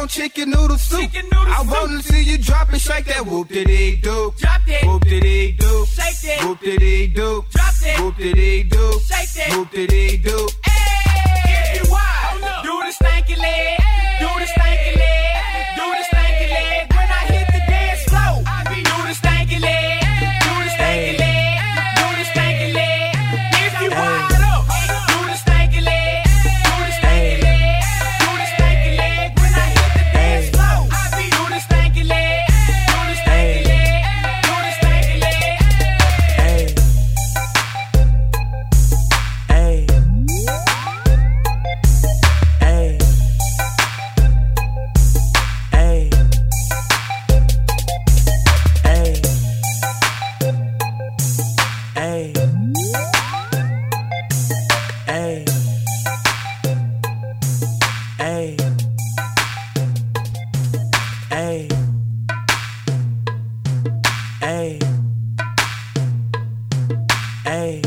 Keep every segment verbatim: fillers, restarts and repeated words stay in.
chicken noodle soup. Chicken noodle I soup. wanna see you drop and shake that whoop diddy do. Drop that. Whoop diddy do. Shake that. Whoop diddy do. Drop that. Whoop diddy do. Shake that. Whoop diddy do. Hey, get wild. Do the stanky leg. Do the stanky leg. Do the stanky leg. When I hit the dance floor, I be do the stanky leg. Do the stanky leg. Do the stanky leg. If you wild up, do the stanky leg. Do the stanky leg. Do the stanky leg. When I hit the dance floor, I be do the stanky leg. Do the stanky leg. Do the stanky leg. Hey. Hey. Hey. Hey. Hey. Hey. Hey. Hey. Hey. Hey. Hey.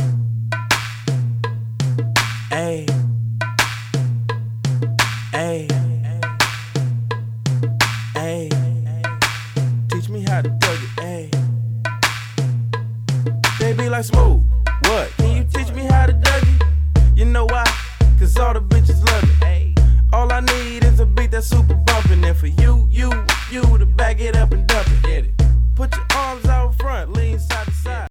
Hey. Hey. Hey. Teach me how to dug it. Hey. They be like Smooth. What? Can you teach me how to dug it? You know why? Cause all the bitches love me. Hey. All I need is a beat that's super bumpin'. And for you, you, you to back it up and dump it. Get it. Put your arms